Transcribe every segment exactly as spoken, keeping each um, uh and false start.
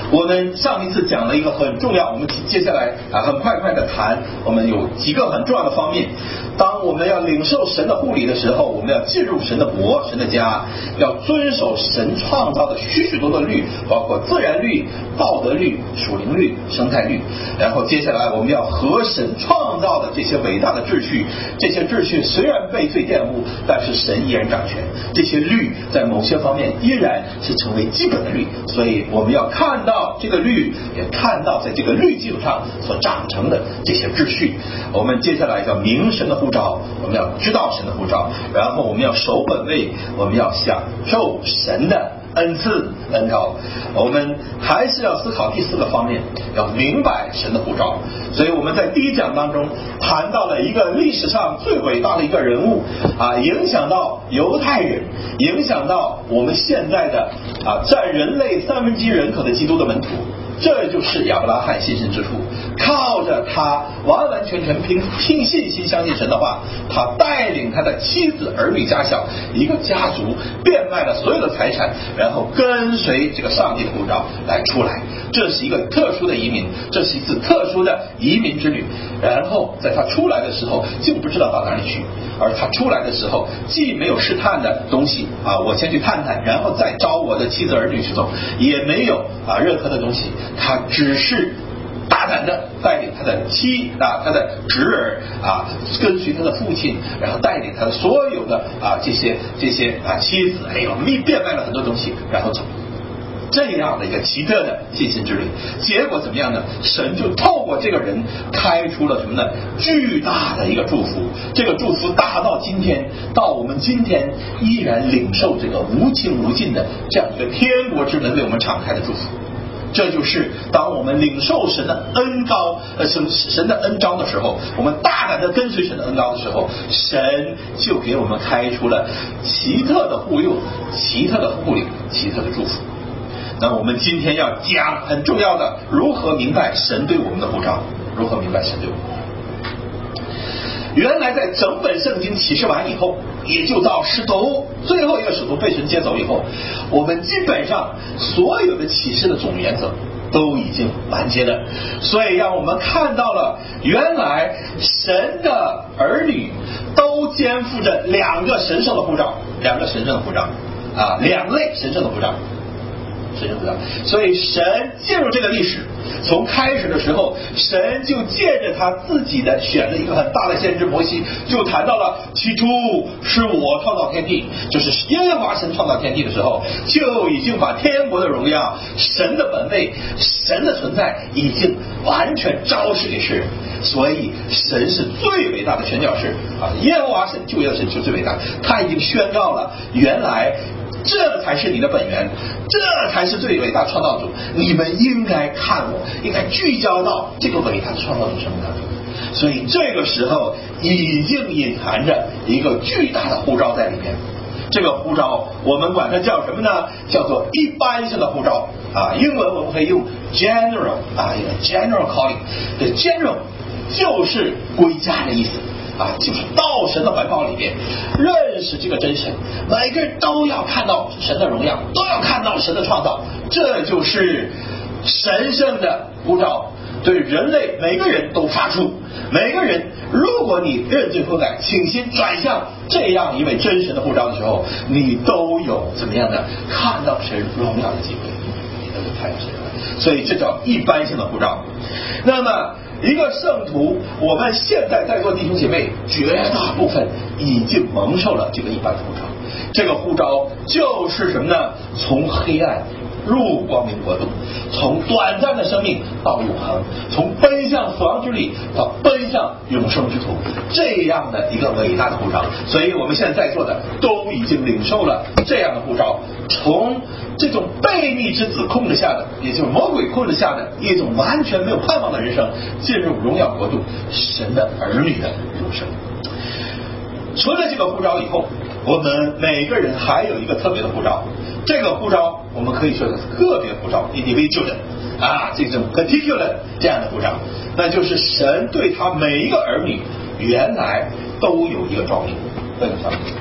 我们上一次讲了一个很重要，我们接下来啊很快快的谈，我们有几个很重要的方面。当我们要领受神的护理的时候，我们要进入神的国、神的家，要遵守神创造的许许多多律，包括自然律、道德律、属灵律、生态律。然后接下来我们要和神创造的这些伟大的秩序，这些秩序虽然被罪玷污，但是神依然掌权。这些律在某些方面依然是成为基本的律，所以我们要看到这个律，也看到在这个律基础上所长成的这些秩序。我们接下来要明神的呼召，我们要知道神的呼召，然后我们要守本位，我们要享受神的恩赐恩膏。我们还是要思考第四个方面，要明白神的呼召。所以我们在第一讲当中谈到了一个历史上最伟大的一个人物啊，影响到犹太人，影响到我们现在的啊占人类三分之一人口的基督的门徒。这就是亚伯拉罕信心之父，靠着他完完全全凭凭信心相信神的话，他带领他的妻子儿女家小一个家族变卖了所有的财产，然后跟随这个上帝的呼召来出来。这是一个特殊的移民，这是一次特殊的移民之旅。然后在他出来的时候竟不知道到哪里去，而他出来的时候既没有试探的东西啊，我先去探探，然后再招我的妻子儿女去走，也没有啊任何的东西，他只是大胆的带领他的妻啊，他的侄儿啊，跟随他的父亲，然后带领他的所有的啊这些这些啊妻子，哎呦，变卖了很多东西，然后走。这样的一个奇特的信心之旅，结果怎么样呢？神就透过这个人开出了什么呢？巨大的一个祝福。这个祝福大到今天，到我们今天依然领受这个无穷无尽的这样一个天国之门为我们敞开的祝福。这就是当我们领受神的恩膏呃神神的恩召的时候，我们大胆的跟随神的恩膏的时候，神就给我们开出了奇特的护佑、奇特的护理、奇特的祝福。那我们今天要讲很重要的，如何明白神对我们的呼召，如何明白神对我们的呼召。原来在整本圣经启示完以后，也就到使徒最后一个使徒被神接走以后，我们基本上所有的启示的总原则都已经完结了。所以让我们看到了，原来神的儿女都肩负着两个神圣的呼召，两个神圣的呼召啊，两类神圣的呼召。神圣呼召，所以神进入这个历史，从开始的时候，神就借着他自己的选了一个很大的先知摩西，就谈到了起初是我创造天地，就是耶和华神创造天地的时候，就已经把天国的荣耀、神的本位、神的存在已经完全昭示给世人。所以神是最伟大的宣教士啊，耶和华神救耶神就最伟大，他已经宣告了，原来这才是你的本源，这才是最伟大的创造主，你们应该看我，应该聚焦到这个伟大的创造主生命当中。所以这个时候已经隐含着一个巨大的呼召在里面。这个呼召我们管它叫什么呢？叫做一般性的呼召啊，英文我们可以用 general 啊 general calling。 这 general 就是归家的意思啊，就是到神的怀抱里边认识这个真神，每个人都要看到神的荣耀，都要看到神的创造，这就是神圣的呼召，对人类每个人都发出。每个人，如果你认罪悔改，倾心转向这样一位真神的呼召的时候，你都有怎么样的看到神荣耀的机会，你都有看到神。所以这叫一般性的呼召。那么一个圣徒，我们现在在座弟兄姐妹绝大部分已经蒙受了这个一般的呼召。这个呼召就是什么呢？从黑暗入光明国度，从短暂的生命到永恒，从奔向死亡之力到奔向永生之途，这样的一个伟大的呼召。所以我们现在在座的都已经领受了这样的呼召，从这种悖逆之子控制下的，也就是魔鬼控制下的一种完全没有盼望的人生，进入荣耀国度神的儿女的永生。除了这个呼召以后，我们每个人还有一个特别的呼召，这个呼召我们可以说是个别呼召 individual 啊，这种 particular 这样的呼召，那就是神对他每一个儿女原来都有一个召命，都有召命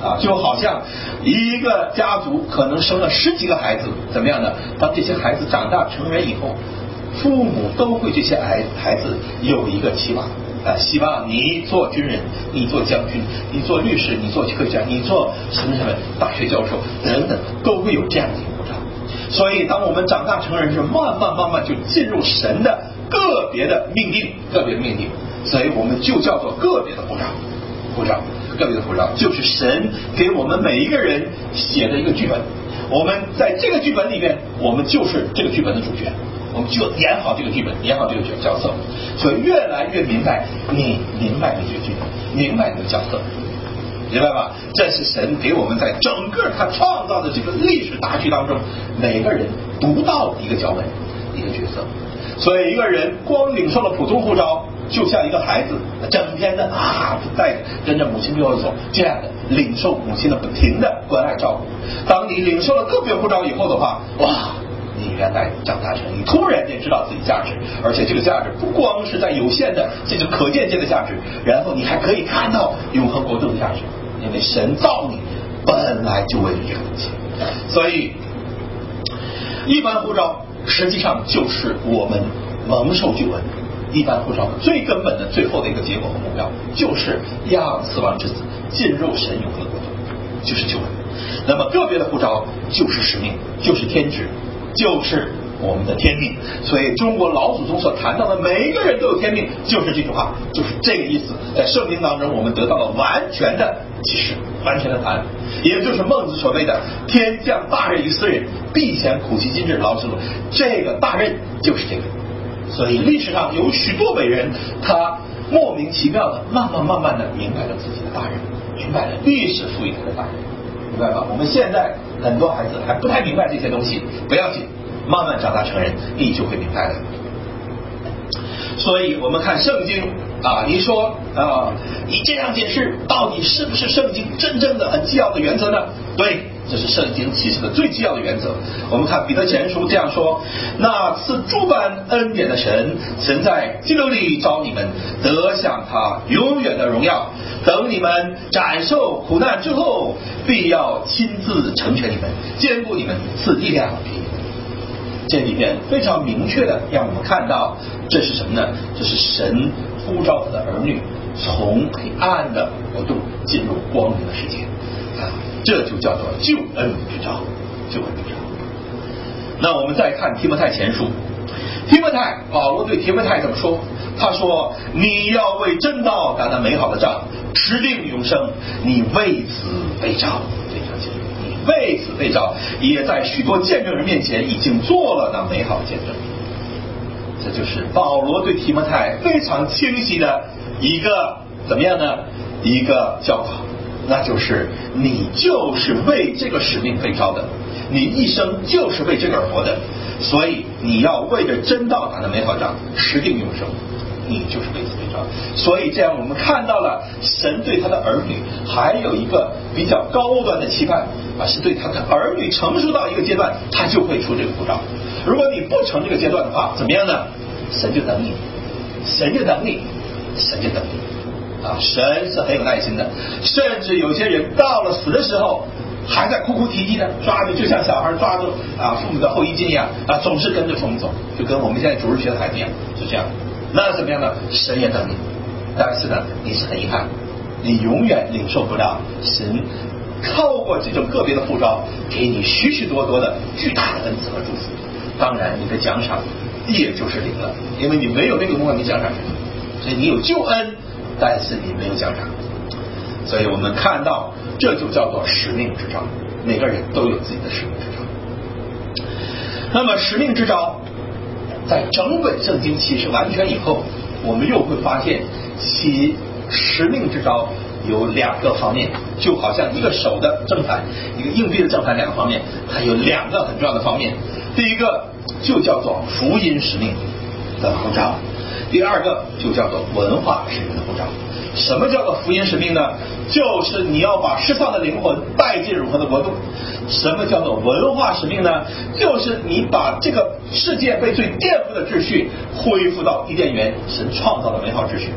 啊，就好像一个家族可能生了十几个孩子，怎么样呢？当这些孩子长大成人以后，父母都会这些孩孩子有一个期望啊，希望你做军人，你做将军，你做律师，你做科学家，你做什么什么大学教授等等，都会有这样的一个护照。所以当我们长大成人时，慢慢慢慢就进入神的个别的命令，个别的命令，所以我们就叫做个别的护照，护照，个别的护照，就是神给我们每一个人写的一个剧本。我们在这个剧本里面，我们就是这个剧本的主角，我们就演好这个剧本，演好这个角色。所以越来越明白，你明白你这个剧本，明白你的角色，明白吧？这是神给我们在整个他创造的这个历史大剧当中，每个人独到的一个脚本，一个角色。所以一个人光领受了普通护照，就像一个孩子整天的啊带跟着母亲右走，这样的领受母亲的不停的关爱照顾。当你领受了个别护照以后的话，哇，你原来长大成你突然间知道自己价值，而且这个价值不光是在有限的这种可见见的价值，然后你还可以看到永恒国度的价值，因为神造你本来就为了这个东西。所以一般护照实际上就是我们蒙受救恩，一般护照的最根本的最后的一个结果和目标，就是让死亡之子进入神永恒的国度，就是救恩。那么个别的护照就是使命，就是天职，就是我们的天命。所以中国老祖宗所谈到的每一个人都有天命，就是这句话，就是这个意思。在圣经当中我们得到了完全的启示，完全的答案，也就是孟子所谓的天降大任于斯人，必先苦其心志，劳之劳。这个大任就是这个。所以历史上有许多伟人，他莫名其妙的慢慢慢慢的明白了自己的大任，明白了历史赋予他的大任，明白吧？我们现在很多孩子还不太明白这些东西，不要紧，慢慢长大成人，你就会明白了。所以我们看圣经啊，你说啊，你这样解释到底是不是圣经真正的很基要的原则呢？对，这是圣经启示的最基要的原则。我们看彼得前书这样说：那赐诸般恩典的神，神在基督里召你们得享他永远的荣耀。等你们斩受苦难之后，必要亲自成全你们，坚固你们，赐力量给你们。这里边非常明确的让我们看到，这是什么呢？这是神呼召他的儿女从黑暗的国度进入光明的世界啊，这就叫做救恩之召，救恩之召。那我们再看提摩太前书，提摩太，保罗对提摩太怎么说？他说：你要为真道打那美好的仗，持定永生，你为此被召。非常清楚，你为此被召，也在许多见证人面前已经做了那美好的见证。这就是保罗对提摩太非常清晰的一个怎么样呢？一个教导，那就是你就是为这个使命被召的，你一生就是为这个而活的，所以你要为着真道打的美好仗，持定永生，你就是为此被召。所以这样我们看到了神对他的儿女还有一个比较高端的期盼啊，是对他的儿女成熟到一个阶段，他就会出这个护照。如果你不成这个阶段的话，怎么样呢？神就等你，神就等你，神就等你啊！神是很有耐心的，甚至有些人到了死的时候，还在哭哭啼啼的抓着，就像小孩抓住啊父母的后衣襟一样啊，总是跟着父母走，就跟我们现在主日学的孩子一样，是这样。那怎么样呢？神也等你，但是呢，你是很遗憾，你永远领受不了神透过这种个别的护照给你许许多多的巨大的恩赐和祝福。当然，你的奖赏也就是零了，因为你没有那个梦，你奖赏什么？所以你有救恩，但是你没有奖赏。所以我们看到，这就叫做使命之召，每个人都有自己的使命之召。那么使命之召，在整本圣经启示完全以后，我们又会发现其使命之召有两个方面，就好像一个手的正反，一个硬币的正反两个方面，它有两个很重要的方面。第一个就叫做福音使命的护照，第二个就叫做文化使命的护照。什么叫做福音使命呢？就是你要把失丧的灵魂带进永恒的国度。什么叫做文化使命呢？就是你把这个世界被最颠覆的秩序恢复到伊甸园神创造的美好秩序。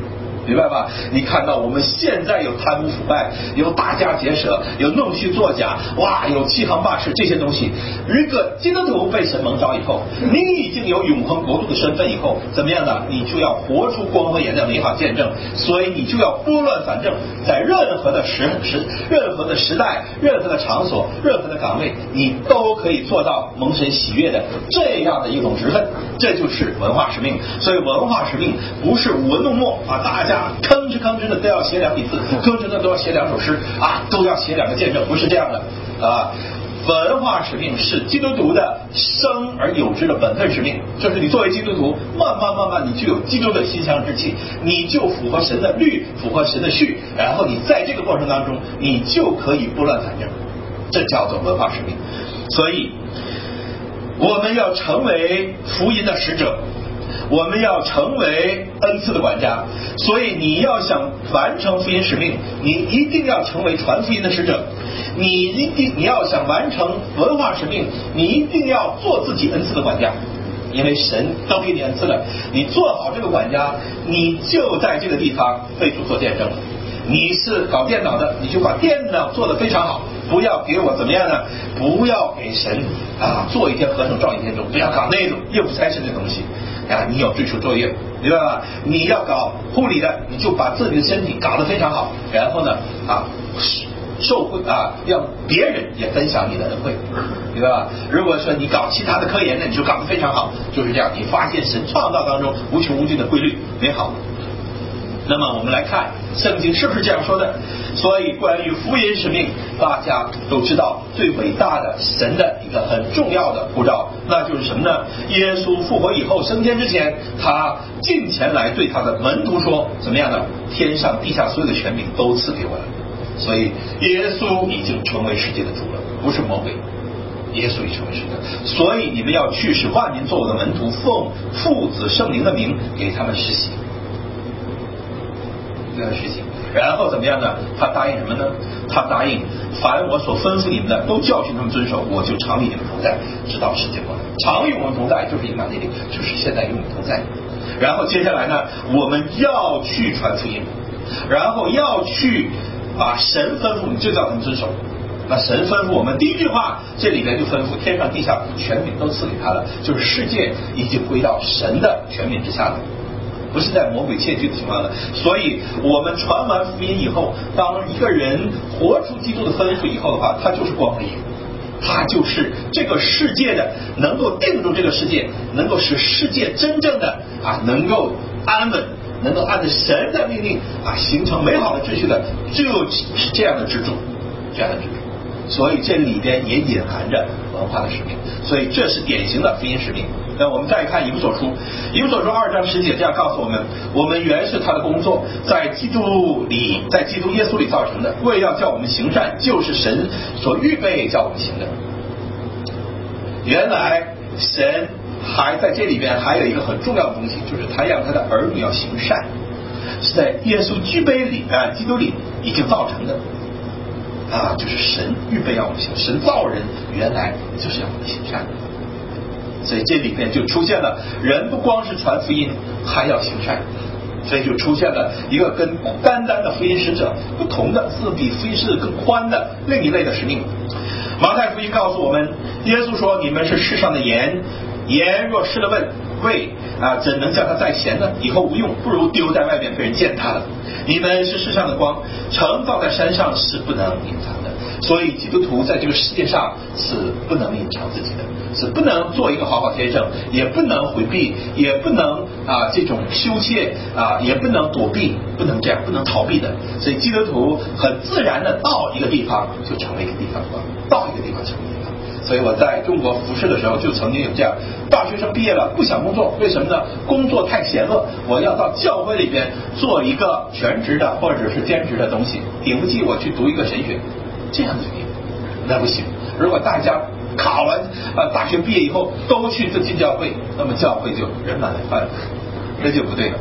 明白吧？你看到我们现在有贪污腐败，有打家劫舍，有弄虚作假，哇，有欺行霸市这些东西。一个基督徒被神蒙召以后，你已经有永恒国度的身份以后，怎么样呢？你就要活出光和盐的美好见证，所以你就要拨乱反正，在任何的时时、任何的时代、任何的场所、任何的岗位，你都可以做到蒙神喜悦的这样的一种职分，这就是文化使命。所以文化使命不是舞文弄墨啊，大家吭哧吭哧的都要写两笔字，吭哧的都要写两首诗啊，都要写两个见证，不是这样的啊。文化使命是基督徒的生而有之的本分使命，就是你作为基督徒，慢慢慢慢你就有基督的馨香之气，你就符合神的律，符合神的序，然后你在这个过程当中，你就可以拨乱反正，这叫做文化使命。所以我们要成为福音的使者，我们要成为恩赐的管家，所以你要想完成福音使命，你一定要成为传福音的使者。你一定你要想完成文化使命，你一定要做自己恩赐的管家，因为神都给你恩赐了，你做好这个管家，你就在这个地方为主做见证了。你是搞电脑的，你就把电脑做得非常好，不要给我怎么样呢？不要给神啊做一天和尚撞一天钟，不要搞那种业务差事的东西啊！你有追求作业，明白吧？你要搞护理的，你就把自己的身体搞得非常好，然后呢啊受惠啊，让别人也分享你的恩惠，明白吧？如果说你搞其他的科研呢，你就搞得非常好，就是这样。你发现神创造当中无穷无尽的规律，美好。那么我们来看圣经是不是这样说的？所以关于福音使命，大家都知道最伟大的神的一个很重要的呼召，那就是什么呢？耶稣复活以后升天之前，他进前来对他的门徒说，怎么样呢？天上地下所有的权柄都赐给我了。所以耶稣已经成为世界的主了，不是魔鬼，耶稣已成为世界的。所以你们要去使万民做我的门徒，奉父子圣灵的名给他们实习，给他们实习。然后怎么样呢？他答应什么呢？他答应凡我所吩咐你们的都教训他们遵守，我就常与你们同在，直到世界末了。常与我们同在就是以马内利，就是现在与我们同在。然后接下来呢，我们要去传福音，然后要去把神吩咐你就叫他们遵守。那神吩咐我们第一句话，这里边就吩咐天上地下权柄都赐给他了，就是世界已经归到神的权柄之下了，不是在魔鬼窃据的情况了。所以我们传完福音以后，当一个人活出基督的吩咐以后的话，他就是光明，他就是这个世界的能够定住这个世界，能够使世界真正的啊能够安稳，能够按照神的命令啊形成美好的秩序的，就是这样的支柱，这样的支柱。所以这里边也隐含着文化的使命，所以这是典型的福音使命。那我们再看以弗所书，以弗所书二章十节这样告诉我们，我们原是他的工作，在基督里，在基督耶稣里造成的，为要叫我们行善，就是神所预备叫我们行的。原来神还在这里边还有一个很重要的东西，就是他让他的儿女要行善，是在耶稣具备里啊基督里已经造成的啊，就是神预备要我们行，神造人原来就是要我们行善的。所以这里面就出现了人不光是传福音，还要行善，所以就出现了一个跟单单的福音使者不同的，是比福音使者更宽的另一类的使命。马太福音告诉我们，耶稣说：“你们是世上的盐，盐若失了味，味啊，怎能叫它再咸呢？以后无用，不如丢在外面，被人践踏了。你们是世上的光，城造在山上是不能隐藏的。”所以基督徒在这个世界上是不能隐藏自己的，是不能做一个好好先生，也不能回避，也不能啊这种羞怯啊，也不能躲避，不能这样，不能逃避的。所以基督徒很自然的到一个地方就成为一个地方光，到一个地方成为一个地方。所以我在中国服侍的时候就曾经有这样，大学生毕业了不想工作，为什么呢？工作太闲了，我要到教会里边做一个全职的或者是兼职的东西，顶不济我去读一个神学，这样的原因那不行。如果大家考完呃大学毕业以后都去这进教会，那么教会就人满为患，这就不对了。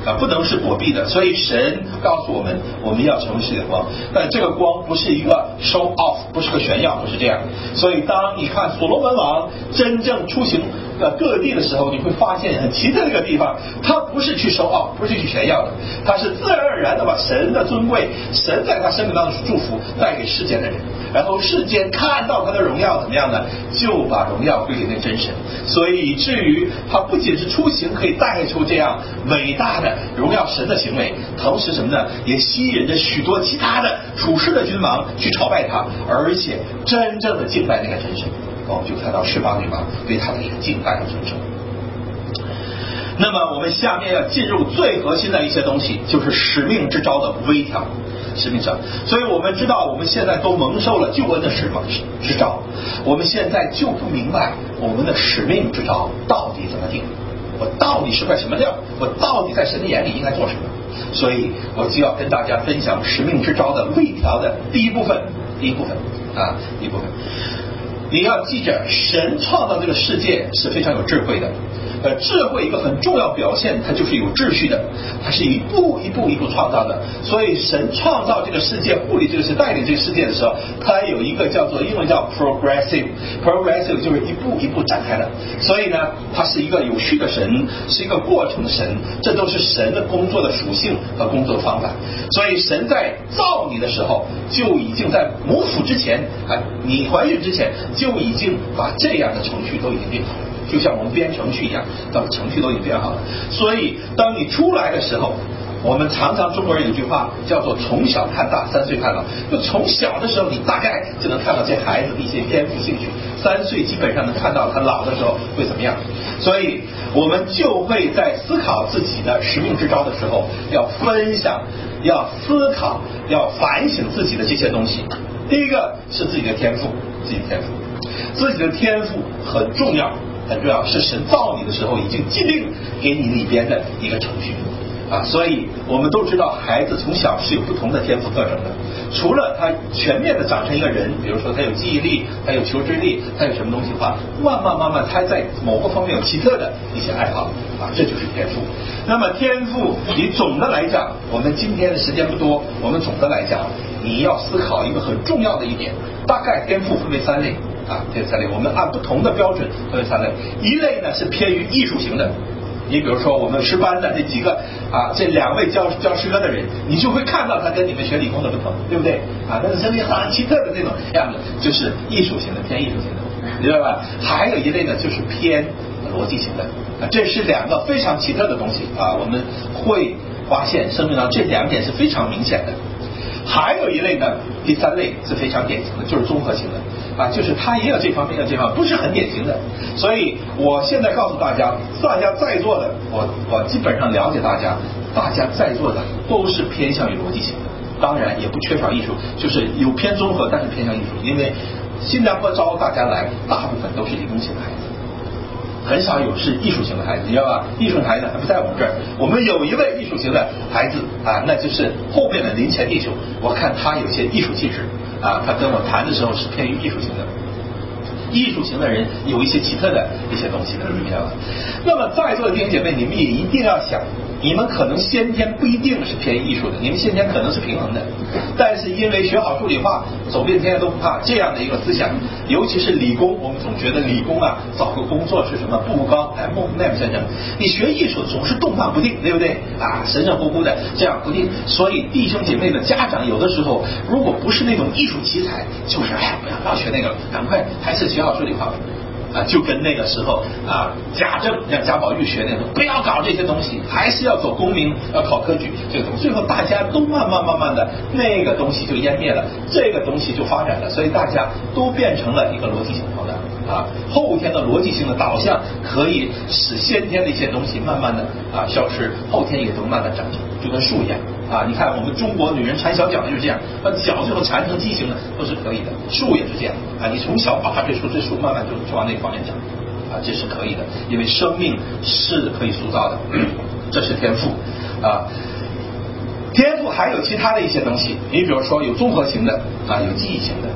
啊，不能是躲避的。所以神告诉我们，我们要成为世界的光，但这个光不是一个 show off， 不是个炫耀，不是这样。所以当你看所罗门王真正出行呃各地的时候，你会发现很奇特的一个地方，他不是去 show off， 不是去炫耀的，他是自然而然的把神的尊贵，神在他生命当中的祝福带给世间的人，然后世间看到他的荣耀怎么样呢？就把荣耀归给那真神。所以以至于他不仅是出行可以带出这样伟大的荣耀神的行为，同时什么呢？也吸引着许多其他的属世的君王去朝拜他，而且真正的敬拜那个真神。我们就看到示巴女王对他的敬拜和尊崇。那么我们下面要进入最核心的一些东西，就是使命之召的微调。使命上，所以我们知道我们现在都蒙受了救恩的使命之召，我们现在就不明白我们的使命之召到底怎么定，我到底是块什么料，我到底在神的眼里应该做什么。所以我就要跟大家分享使命之召的微调的第一部分，第一部分啊，第一部分。你要记着，神创造这个世界是非常有智慧的。呃，智慧一个很重要表现，它就是有秩序的，它是一步一步一步创造的。所以神创造这个世界，护理这个世界，带领这个世界的时候，它有一个叫做英文叫 progressive， progressive 就是一步一步展开的。所以呢，它是一个有序的神，是一个过程的神，这都是神的工作的属性和工作的方法。所以神在造你的时候，就已经在母腹之前啊，你怀孕之前就已经把这样的程序都已经定好了。就像我们编程序一样，咱们程序都已经编好了。所以当你出来的时候，我们常常中国人有句话叫做从小看大，三岁看老。就从小的时候，你大概就能看到这孩子的一些天赋兴趣，三岁基本上能看到他老的时候会怎么样。所以我们就会在思考自己的使命之召的时候，要分享，要思考，要反省自己的这些东西。第一个是自己的天赋，自己的天赋，自己的天赋很重要。很重要，是神造你的时候已经既定给你里边的一个程序啊，所以我们都知道孩子从小是有不同的天赋特征的。除了他全面的长成一个人，比如说他有记忆力，他有求知力，他有什么东西的话，慢慢慢慢他在某个方面有奇特的一些爱好啊，这就是天赋。那么天赋，你总的来讲，我们今天的时间不多，我们总的来讲，你要思考一个很重要的一点，大概天赋分为三类。啊，这三类我们按不同的标准分为三类。一类呢是偏于艺术型的，你比如说我们师班的这几个啊，这两位教教诗歌的人，你就会看到他跟你们学理工的不同，对不对？啊，但是身体很奇特的那种样子，就是艺术型的，偏艺术型的，明白吧？还有一类呢就是偏逻辑型的，啊，这是两个非常奇特的东西啊，我们会发现生命上这两点是非常明显的。还有一类呢，第三类是非常典型的，就是综合型的啊，就是他也有这方面的这方面，不是很典型的。所以我现在告诉大家，大家在座的，我我基本上了解大家，大家在座的都是偏向于逻辑型的，当然也不缺少艺术，就是有偏综合，但是偏向艺术。因为新加坡招大家来，大部分都是理工型的孩子。很少有是艺术型的孩子，你知道吧？艺术型的孩子还不在我们这儿。我们有一位艺术型的孩子啊，那就是后面的林前弟兄。我看他有些艺术气质啊，他跟我谈的时候是偏于艺术型的。艺术型的人有一些奇特的一些东西，你知道吧？那么在座的弟兄姐妹，你们也一定要想，你们可能先天不一定是偏艺术的，你们先天可能是平衡的，但是因为学好数理化，走遍天下都不怕这样的一个思想，尤其是理工，我们总觉得理工啊，找个工作是什么步步高，哎，孟奈姆先生，你学艺术总是动荡不定，对不对啊？神神乎乎的这样不定，所以弟兄姐妹的家长有的时候，如果不是那种艺术奇才，就是哎呀，不要不要学那个，赶快还是学好数理化。啊，就跟那个时候啊，贾政让贾宝玉学那种，不要搞这些东西，还是要走功名，要考科举这个东西。最后大家都慢慢慢慢的，那个东西就湮灭了，这个东西就发展了，所以大家都变成了一个逻辑性好的啊，后天的逻辑性的导向可以使先天的一些东西慢慢的啊消失，后天也都慢慢长成，就跟树一样。啊，你看我们中国女人缠小脚就是这样，把脚最后缠成畸形的都是可以的，树也是这样啊，你从小把它这树这树慢慢就就往那个方面长，啊，这是可以的，因为生命是可以塑造的，这是天赋啊。天赋还有其他的一些东西，你比如说有综合型的啊，有记忆型的。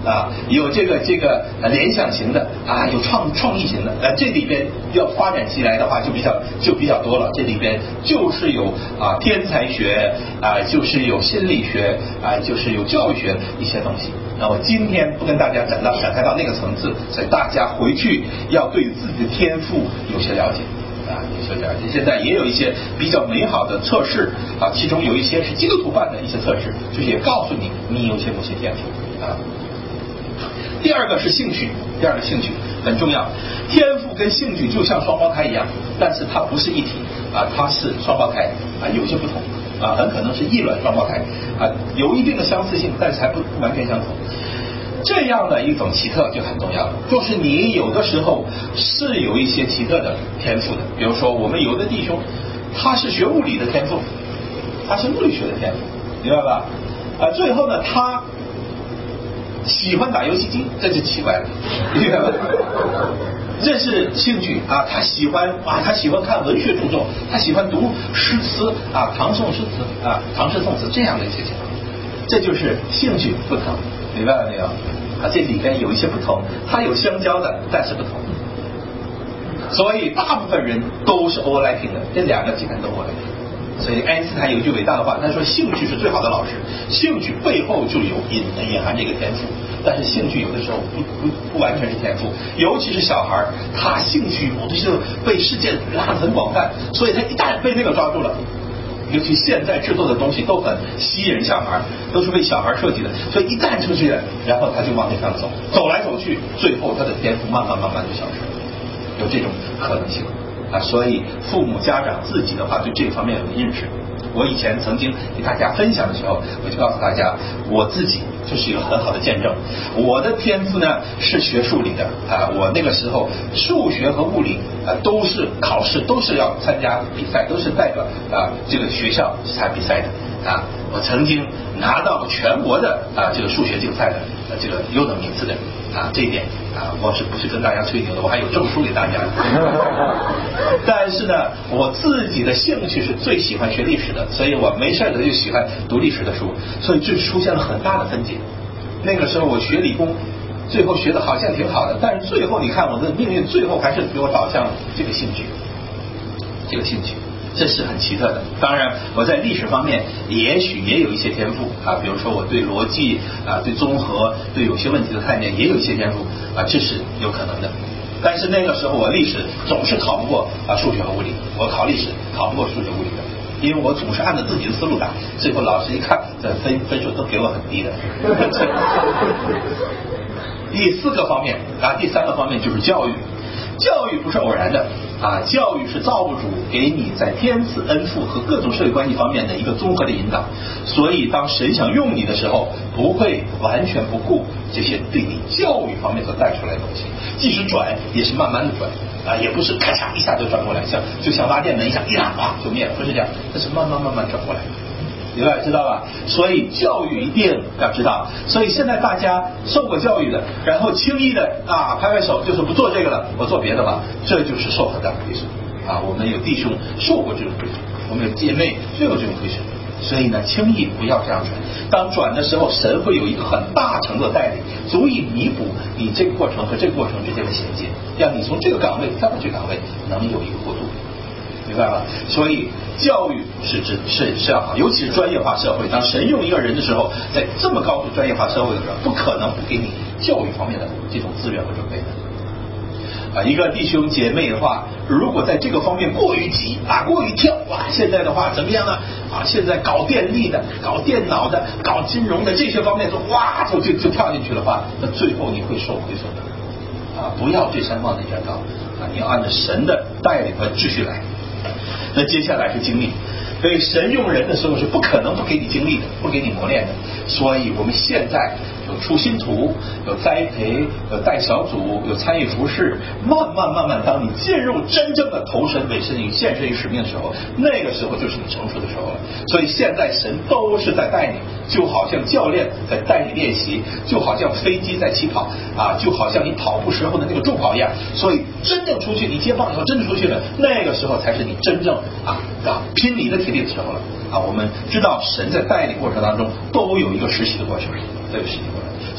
啊，有这个这个联想型的啊，有创创意型的，呃，这里边要发展起来的话就比较就比较多了。这里边就是有啊天才学啊，就是有心理学啊，就是有教育学一些东西。那我今天不跟大家展到展开到那个层次，所以大家回去要对自己的天赋有些了解。啊，有些了解。现在也有一些比较美好的测试啊，其中有一些是基督徒办的一些测试，就是也告诉你你有些某些天赋啊。第二个是兴趣，第二个兴趣很重要。天赋跟兴趣就像双胞胎一样，但是它不是一体啊，它是双胞胎啊，有些不同啊，很可能是异卵双胞胎啊，有一定的相似性，但是还不不完全相同。这样的一种奇特就很重要了，就是你有的时候是有一些奇特的天赋的，比如说我们有的弟兄，他是学物理的天赋，他是物理学的天赋，明白吧？啊，最后呢，他喜欢打游戏机，这就奇怪了，明白吧？这是兴趣啊，他喜欢啊，他喜欢看文学著作，他喜欢读诗词啊，唐宋诗词啊，唐诗宋词这样的一些情况，这就是兴趣不同。明白了没有？啊，这里边有一些不同，它有相交的，但是不同。所以大部分人都是 overlapping 的，这两个基本都 overlapping。所以爱因斯坦有一句伟大的话，他说兴趣是最好的老师，兴趣背后就有隐隐含这个天赋，但是兴趣有的时候不不不完全是天赋，尤其是小孩，他兴趣有的时候被世界拉得很广泛，所以他一旦被那个抓住了。尤其现在制作的东西都很吸引小孩，都是为小孩设计的，所以一旦出去了，然后他就往那上走，走来走去，最后他的天赋慢慢慢慢就消失了，有这种可能性啊。所以父母家长自己的话对这方面有认识。我以前曾经给大家分享的时候，我就告诉大家，我自己就是一个很好的见证。我的天赋呢是学数理的啊，我那个时候数学和物理啊都是考试，都是要参加比赛，都是代表啊这个学校参比赛的啊。我曾经拿到全国的啊这个数学竞赛的啊这个优等名次的啊，这一点啊我是不是跟大家吹牛的？我还有证书给大家。但是呢，我自己的兴趣是最喜欢学历史的，所以我没事的就喜欢读历史的书，所以就出现了很大的分解。那个时候我学理工，最后学的好像挺好的，但是最后你看我的命运，最后还是给我导向这个兴趣，这个兴趣。这是很奇特的。当然我在历史方面也许也有一些天赋啊，比如说我对逻辑啊、对综合、对有些问题的概念也有一些天赋啊，这是有可能的。但是那个时候我历史总是考不过啊数学和物理，我考历史考不过数学物理的，因为我总是按照自己的思路打，最后老师一看这分分数都给我很低的。第四个方面啊，第三个方面就是教育。教育不是偶然的啊，教育是造物主给你在天赐恩赐和各种社会关系方面的一个综合的引导，所以当神想用你的时候，不会完全不顾这些对你教育方面所带出来的东西，即使转也是慢慢的转啊，也不是咔嚓一下就转过来，像就像拉电门一下一拉啊就灭了，不是这样，这是慢慢慢慢转过来。明白知道吧？所以教育一定要知道。所以现在大家受过教育的，然后轻易的啊拍拍手就是不做这个了，我做别的吧，这就是受很大亏损啊。我们有弟兄受过这种亏损，我们有姐妹也有这种亏损，所以呢，轻易不要这样转。当转的时候，神会有一个很大程度的带领，足以弥补你这个过程和这个过程之间的衔接，让你从这个岗位跳到这个岗位能有一个过渡。明白吧？所以教育是是是是要好，尤其是专业化社会。当神用一个人的时候，在这么高度专业化社会的时候，不可能不给你教育方面的这种资源和准备的。啊，一个弟兄姐妹的话，如果在这个方面过于急啊，过于跳哇，现在的话怎么样呢？啊，现在搞电力的、搞电脑的、搞金融的这些方面都哇就就就跳进去的话，那最后你会受亏损的。啊，不要对山望那边高啊，你要按照神的带领和秩序来。那接下来是经历，所以神用人的时候是不可能不给你经历的，不给你磨练的。所以我们现在有出新图，有栽培，有带小组，有参与服事，慢慢慢慢，当你进入真正的投身委身于献身于使命的时候，那个时候就是你成熟的时候了。所以现在神都是在带你，就好像教练在带你练习，就好像飞机在起跑啊，就好像你跑步时候的那个助跑一样。所以真正出去，你接棒以后真正出去了，那个时候才是你真正啊啊拼你的体力的时候了啊。我们知道神在带领过程当中都有一个实习的过程，都有实习的过程。所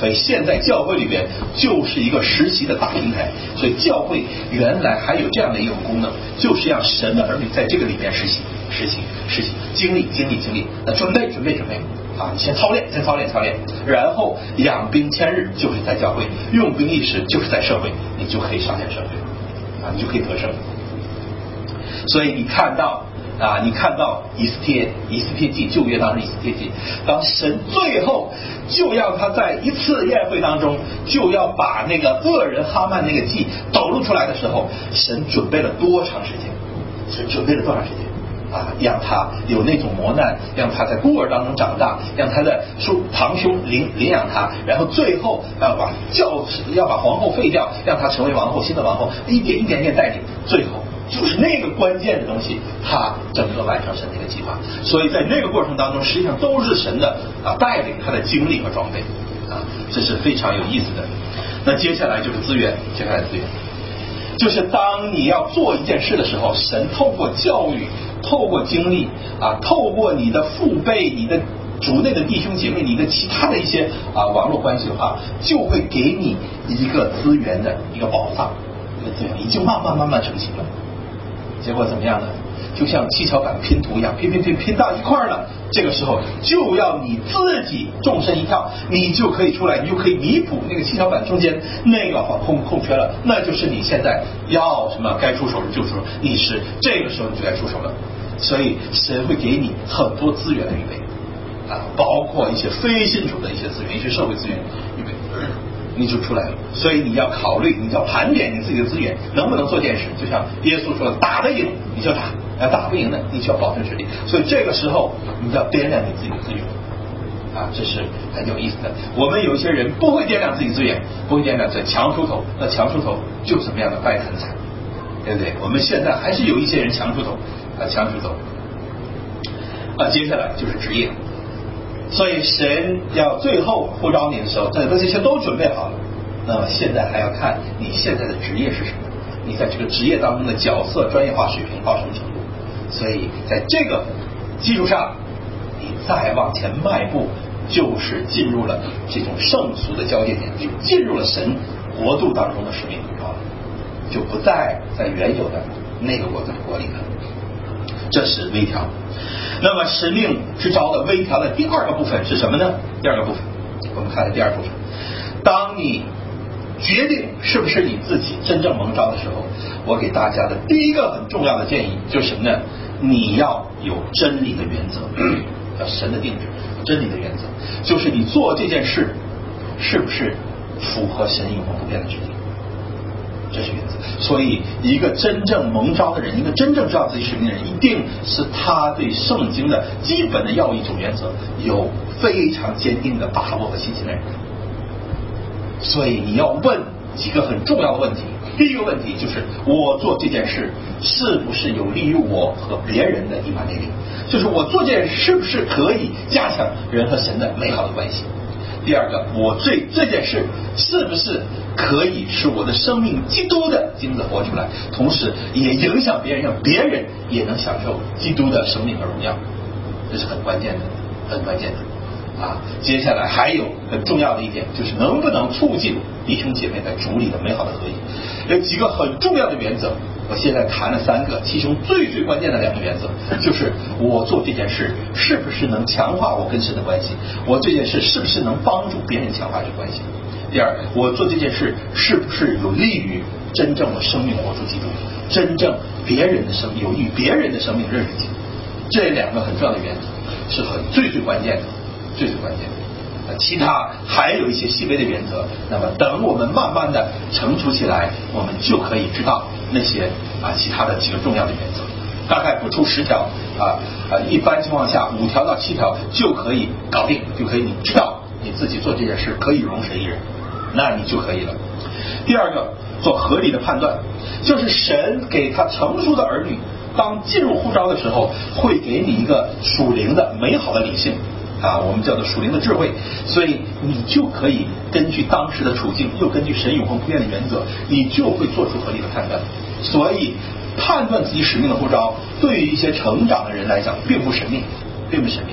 所以现在教会里边就是一个实习的大平台。所以教会原来还有这样的一种功能，就是让神的儿女在这个里边实习、实习、实习，经历、经历、经历。那准备、准备、准备啊！你先操练，先操练、操练，然后养兵千日，就是在教会；用兵一时，就是在社会，你就可以上线社会啊，你就可以得胜。所以你看到。啊，你看到以斯帖，以斯帖记，旧约当中以斯帖记，当神最后就让他在一次宴会当中，就要把那个恶人哈曼那个记抖露出来的时候，神准备了多长时间？神准备了多长时间？啊，让他有那种磨难，让他在孤儿当中长大，让他的叔堂兄领领养他，然后最后要把教要把皇后废掉，让他成为王后，新的王后，一点一点点带领，最后。就是那个关键的东西，他整个完成神那个计划，所以在那个过程当中，实际上都是神的啊带领他的经历和装备啊，这是非常有意思的。那接下来就是资源，接下来资源，就是当你要做一件事的时候，神透过教育，透过经历啊，透过你的父辈、你的族内的弟兄姐妹、你的其他的一些啊网络关系的话，就会给你一个资源的一个宝藏，一个资源已经慢慢慢慢成型了。结果怎么样呢？就像七巧板拼图一样，拼拼拼拼到一块了。这个时候就要你自己纵身一跳，你就可以出来，你就可以弥补那个七巧板中间那个空空缺了。那就是你现在要什么该出手就出手，你是这个时候你就该出手了。所以神会给你很多资源的预备啊，包括一些非信主的一些资源，一些社会资源预备。你就出来了，所以你要考虑，你要盘点你自己的资源，能不能做件事。就像耶稣说，打得赢你就打，打不赢的你就要保证实力。所以这个时候你要掂量你自己的资源啊，这是很有意思的。我们有一些人不会掂量自己资源，不会掂量，这强出头，那强出头就怎么样的败得很惨，对不对？我们现在还是有一些人强出头啊，强出头啊。接下来就是职业。所以神要最后呼召你的时候，这这些都准备好了。那么现在还要看你现在的职业是什么，你在这个职业当中的角色、专业化水平到什么程度。所以在这个基础上，你再往前迈步，就是进入了这种圣俗的交界点，就进入了神国度当中的使命呼召了，就不再在原有的那个国的国里了。这是微调。那么使命之招的微调的第二个部分是什么呢？第二个部分，我们看的第二部分，当你决定是不是你自己真正蒙召的时候，我给大家的第一个很重要的建议就是什么呢？你要有真理的原则，要神的定旨，真理的原则就是你做这件事是不是符合神永恒不变的旨意，这是原则。所以一个真正蒙召的人，一个真正知道自己使命的人，一定是他对圣经的基本的要义主原则有非常坚定的把握和信心的人。所以你要问几个很重要的问题。第一个问题就是我做这件事是不是有利于我和别人的以马内利，就是我做这件事是不是可以加强人和神的美好的关系。第二个，我这这件事是不是可以使我的生命基督的精子活出来，同时也影响别人，让别人也能享受基督的生命和荣耀，这是很关键的，很关键的啊。接下来还有很重要的一点，就是能不能促进弟兄姐妹在主里的美好的合一。有几个很重要的原则，我现在谈了三个，其中最最关键的两个原则，就是我做这件事是不是能强化我跟神的关系，我这件事是不是能帮助别人强化这关系。第二，我做这件事是不是有利于真正的生命活出基督，真正别人的生命有利于别人的生命认识基督。这两个很重要的原则是很最最关键的，最最关键的。其他还有一些细微的原则，那么等我们慢慢的成熟起来，我们就可以知道那些啊其他的几个重要的原则，大概不出十条啊啊，一般情况下五条到七条就可以搞定，就可以你知道你自己做这件事可以容神一人，那你就可以了。第二个，做合理的判断，就是神给他成熟的儿女，当进入呼召的时候，会给你一个属灵的美好的理性。啊，我们叫做属灵的智慧，所以你就可以根据当时的处境，又根据神永恒不变的原则，你就会做出合理的判断。所以判断自己使命的呼召，对于一些成长的人来讲，并不神秘，并不神秘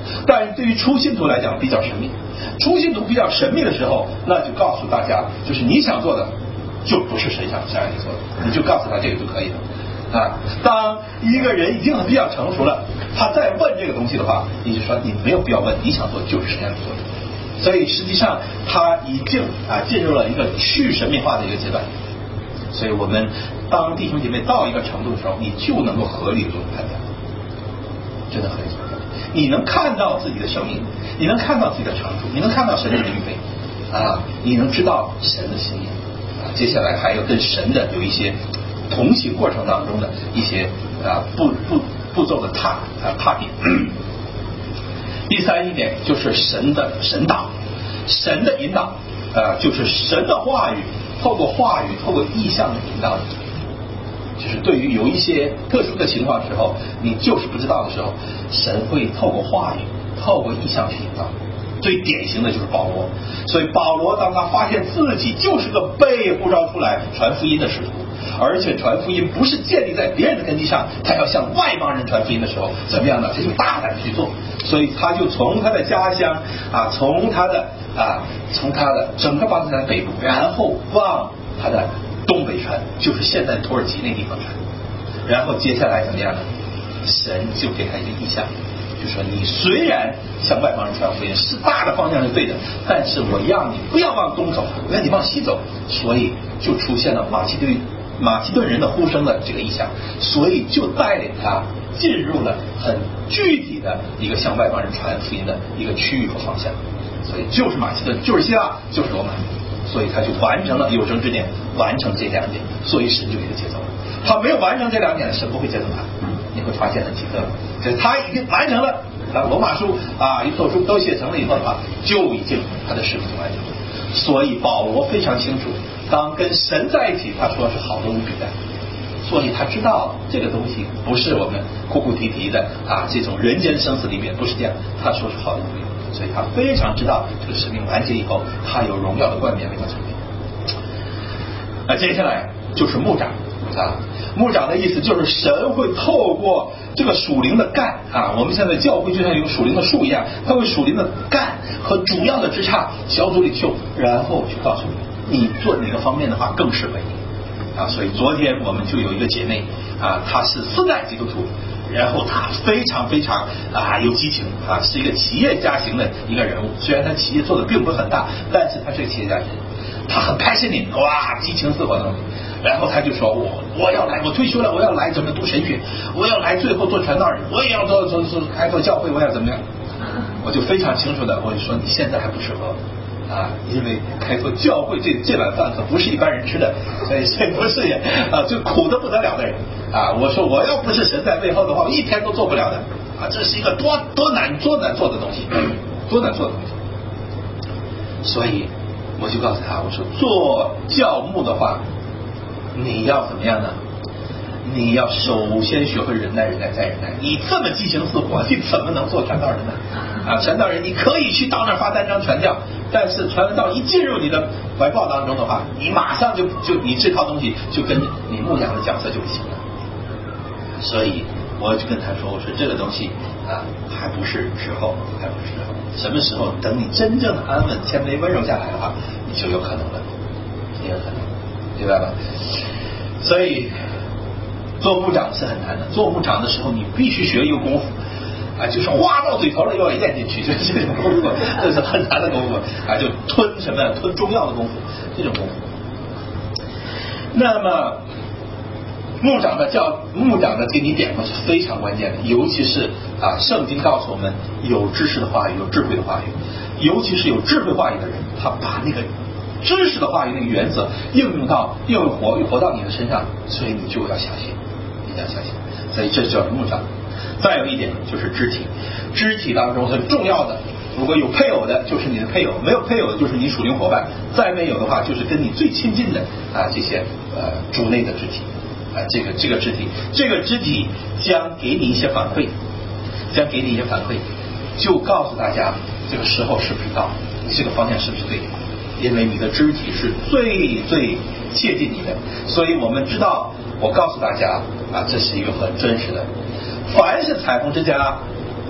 但是对于初信徒来讲比较神秘，初信徒比较神秘的时候，那就告诉大家，就是你想做的就不是神想想让你做的，你就告诉他这个就可以了。啊，当一个人已经比较成熟了，他再问这个东西的话，你就说你没有必要问，你想做就是神让你做的。所以实际上他已经啊进入了一个去神秘化的一个阶段。所以我们当弟兄姐妹到一个程度的时候，你就能够合理做判断，真的合理做判断。你能看到自己的生命，你能看到自己的长处，你能看到神的预备啊，你能知道神的心意啊。接下来还有跟神的有一些同行过程当中的一些啊步步步骤的踏啊踏点。第三一点就是神的神导，神的引导，呃，就是神的话语，透过话语，透过意象的引导，就是对于有一些特殊的情况的时候，你就是不知道的时候，神会透过话语，透过意象去引导。最典型的就是保罗，所以保罗当他发现自己就是个被呼召出来传福音的使徒，而且传福音不是建立在别人的根基上，他要向外邦人传福音的时候，怎么样呢？他就大胆去做，所以他就从他的家乡啊，从他的啊，从他的整个巴勒斯坦北部，然后往他的东北传，就是现在土耳其那地方传，然后接下来怎么样呢？神就给他一个意象。就说你虽然向外邦人传福音，是大的方向是对的，但是我让你不要往东走，我让你往西走，所以就出现了马其顿马其顿人的呼声的这个意象，所以就带领他进入了很具体的一个向外邦人传福音的一个区域和方向，所以就是马其顿，就是希腊，就是罗马，所以他就完成了有生之年完成这两点，所以神就给他接走了。他没有完成这两点，神不会接走他。你会发现很奇特，可是他已经完成了啊，罗马书啊，以弗所书都写成了以后的话，就已经他的使命完成了。所以保罗非常清楚，当跟神在一起，他说是好的无比的，所以他知道这个东西不是我们哭哭啼啼的啊，这种人间生死离别不是这样，他说是好的无比的，所以他非常知道这个使命完结以后，他有荣耀的冠冕为他成名。那接下来就是牧长啊。牧长的意思就是神会透过这个属灵的干啊，我们现在教会就像有个属灵的树一样，它会属灵的干和主要的枝杈小组领袖，然后去告诉你你做哪个方面的话更适合你啊。所以昨天我们就有一个姐妹啊，她是四代基督徒，然后她非常非常啊有激情啊，是一个企业家型的一个人物，虽然她企业做的并不是很大，但是她是个企业家型，她很开心你哇激情似火的。然后他就说我我要来，我退休了，我要来怎么读神学，我要来最后做传道人，我也要做做做开拓教会，我要怎么样？我就非常清楚的，我就说你现在还不适合啊，因为开拓教会这这碗饭可不是一般人吃的，所以这不是也啊就苦得不得了的人啊。我说我要不是神在背后的话，我一天都做不了的啊，这是一个多多难多难做的东西，多难做的东西。所以我就告诉他，我说做教牧的话。你要怎么样呢？你要首先学会忍耐，忍耐再忍耐。你这么激情似火，你怎么能做传道人呢？啊，传道人你可以去到那儿发单张传教，但是传道一进入你的怀抱当中的话，你马上就就你这套东西就跟你牧养的角色就不行了。所以我就跟他说，我说这个东西啊，还不是时候，还不是时候。什么时候？等你真正安稳、谦卑、温柔下来的话，你就有可能了，也有可能。明白吧？所以做牧长是很难的。做牧长的时候，你必须学一个功夫啊，就是话到嘴头了又要咽进去，就是这种功夫，这是很难的功夫啊，就吞什么吞中药的功夫，这种功夫。那么牧长的教牧长的给你点拨是非常关键的，尤其是啊，圣经告诉我们，有知识的话语，有智慧的话语，尤其是有智慧话语的人，他把那个。知识的话语那个原则应用到应用活活到你的身上，所以你就要相信，你要相信，所以这叫牧长。再有一点就是肢体，肢体当中很重要的，如果有配偶的，就是你的配偶；没有配偶的，就是你属灵伙伴；再没有的话，就是跟你最亲近的啊这些呃主内的肢体啊，这个这个肢体，这个肢体将给你一些反馈，将给你一些反馈，就告诉大家这个时候是不是到，这个方向是不是对的。因为你的肢体是最最切近你的，所以我们知道，我告诉大家啊，这是一个很真实的。凡是彩虹之家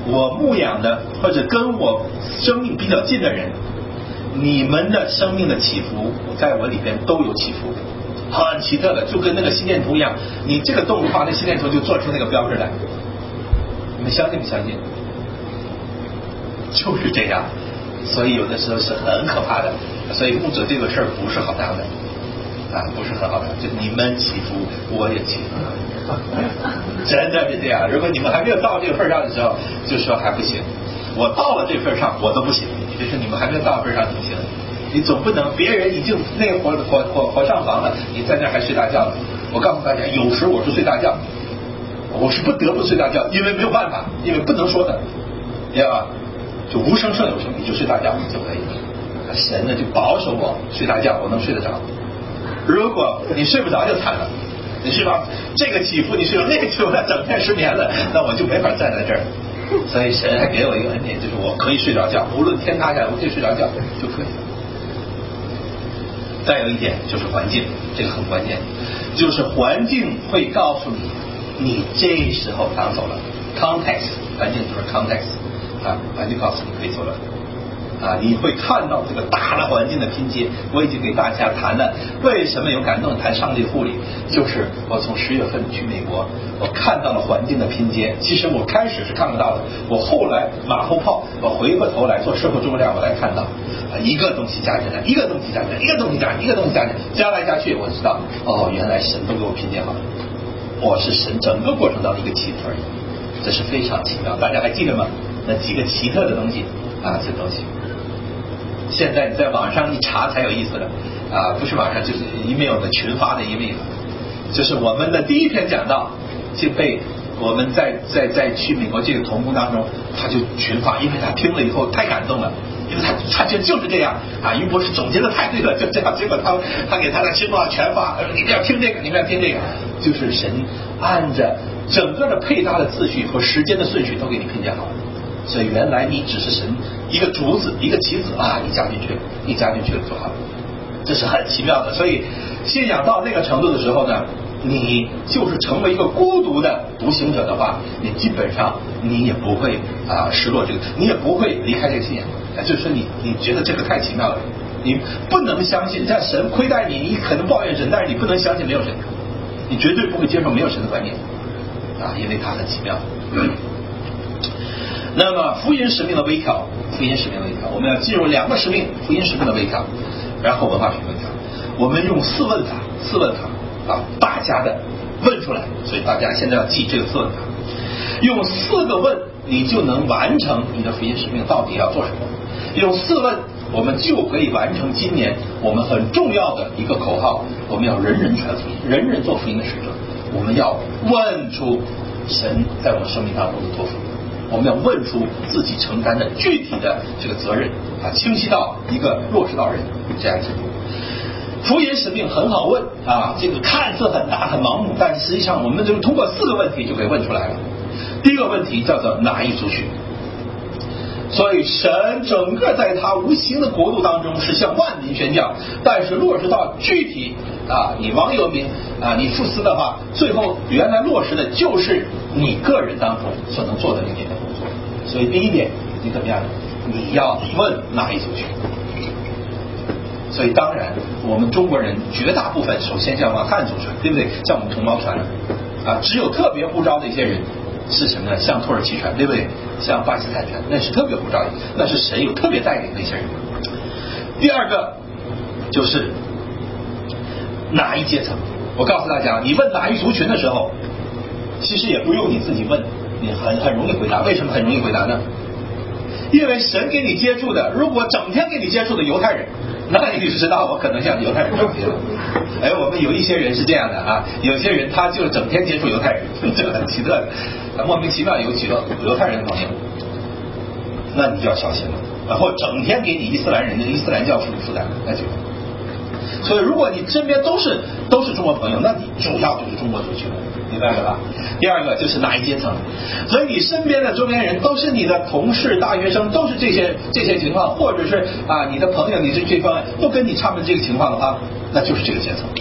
我牧养的或者跟我生命比较近的人，你们的生命的起伏在我里边都有起伏，很奇特的，就跟那个心电图一样，你这个动物画那心电图就做出那个标志来，你们相信不相信？就是这样，所以有的时候是很可怕的，所以牧者这个事儿不是好当的啊，不是很好的，就你们起伏我也起伏，真的是这样。如果你们还没有到这个份上的时候，就说还不行，我到了这份上我都不行，就是你们还没有到份上怎么行？你总不能别人已经那个火火火火上房了，你在那还睡大觉了。我告诉大家，有时我是睡大觉，我是不得不睡大觉，因为没有办法，因为不能说的，知道吧？就无声胜有声，你就睡大觉就可以了。神呢就保守我睡大觉，我能睡得着。如果你睡不着就惨了，你睡吧这个起伏你睡到那个起伏，那整天失眠了，那我就没法站在这儿。所以神还给我一个恩典，就是我可以睡着觉，无论天塌下来我可以睡着觉就可以了。再有一点就是环境，这个很关键，就是环境会告诉你你这时候当走了。 context 环境就是 context 啊，环境告诉你可以走了啊，你会看到这个大的环境的拼接。我已经给大家谈了为什么有感动谈上帝护理，就是我从十月份去美国，我看到了环境的拼接。其实我开始是看不到的，我后来马后炮，我回过头来做社会重量，我来看到啊，一个东西加进来，一个东西加进来，一个东西加，一个东西加进来，加来加去，我知道哦，原来神都给我拼接好了，我是神整个过程当中一个奇特而已，这是非常奇妙。大家还记得吗？那几个奇特的东西啊，这东西。现在你在网上一查才有意思了啊，不是网上就是 email 的群发的 email， 就是我们的第一篇讲道就被我们在在在去美国这个同工当中，他就群发，因为他听了以后太感动了，因为他他觉得就是这样啊，于博士总结的太对了，就这样，结果他他给他的亲朋全发，你们要听这个，你们要听这个，就是神按着整个的配搭的次序和时间的顺序都给你拼接好了。所以原来你只是神一个竹子一个棋子啊，你加进去了，你加进去了就好了，这是很奇妙的。所以信仰到那个程度的时候呢，你就是成为一个孤独的独行者的话，你基本上你也不会啊失落这个，你也不会离开这个信仰。就是说你你觉得这个太奇妙了，你不能相信，在神亏待你，你可能抱怨神，但是你不能相信没有神，你绝对不会接受没有神的观念啊，因为它很奇妙。那么福音使命的微调，福音使命的微调，我们要进入两个使命，福音使命的微调，然后文化使命微调。我们用四问法，四问法啊，大家的问出来，所以大家现在要记这个四问法，用四个问，你就能完成你的福音使命到底要做什么。用四问，我们就可以完成今年我们很重要的一个口号，我们要人人传福音，人人做福音的使者。我们要问出神在我们生命当中的托付，我们要问出自己承担的具体的这个责任啊，清晰到一个落实到人这样程度。福音使命很好问啊，这个看似很大很盲目，但实际上我们就通过四个问题就可以问出来了。第一个问题叫做哪一族群？所以神整个在他无形的国度当中是向万民宣教，但是落实到具体啊，你王有名啊，你傅斯的话，最后原来落实的就是你个人当中所能做的那点的工作。所以第一点，你怎么样？你要问哪一族群？所以当然，我们中国人绝大部分首先向往汉族传，对不对？向我们同胞传啊，只有特别呼召的一些人是什么呢？向土耳其传，对不对？向巴基斯坦传，那是特别呼召的，那是神有特别带领的一些人。第二个就是哪一阶层？我告诉大家，你问哪一族群的时候，其实也不用你自己问，你很很容易回答。为什么很容易回答呢？因为神给你接触的，如果整天给你接触的犹太人，那你就知道我可能向犹太人转接了。哎，我们有一些人是这样的啊，有些人他就整天接触犹太人，这个很奇特的，莫名其妙有几个犹太人的朋友，那你就要小心了。然后整天给你伊斯兰人的伊斯兰教负负担，那就。所以如果你身边都是都是中国朋友，那你主要就是中国族群了，明白了吧？第二个就是哪一阶层，所以你身边的周边人都是你的同事、大学生，都是这些这些情况，或者是啊你的朋友，你是这方面都跟你差不多这个情况的话，那就是这个阶层。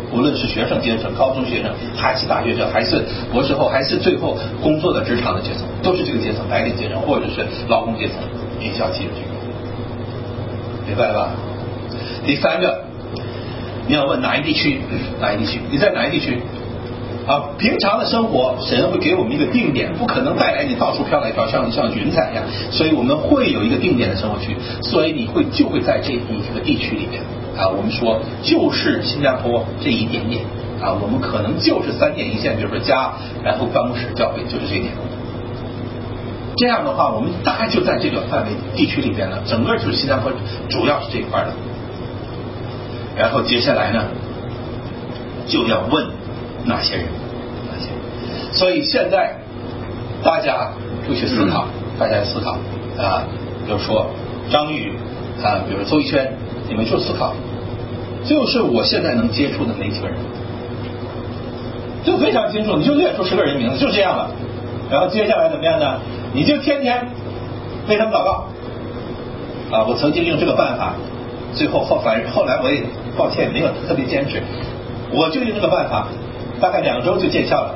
无论是学生阶层、高中学生，还是大学生，还是博士后，还是最后工作的职场的阶层，都是这个阶层，白领阶层或者是劳工阶层，你就要记住这个，明白了吧？第三个，你要问哪一地区，哪一地区，你在哪一地区？啊，平常的生活，神会给我们一个定点，不可能带来你到处飘来飘，像像云彩一样，所以我们会有一个定点的生活区，所以你会就会在这一个地区里面啊，我们说就是新加坡这一点点啊，我们可能就是三点一线，比如说家，然后办公室、教会，就是这一点。这样的话，我们大概就在这个范围地区里边呢，整个就是新加坡主要是这一块的。然后接下来呢，就要问哪些人，哪些人。所以现在大家就去思考，大家思考啊，比如说张宇啊，比如周一轩，你们就思考，就是我现在能接触的哪几个人，就非常清楚，你就列出十个人名字，就这样了。然后接下来怎么样呢？你就天天为他们祷告啊！我曾经用这个办法，最后后反后来我也抱歉没有特别坚持，我就用这个办法，大概两周就见效了，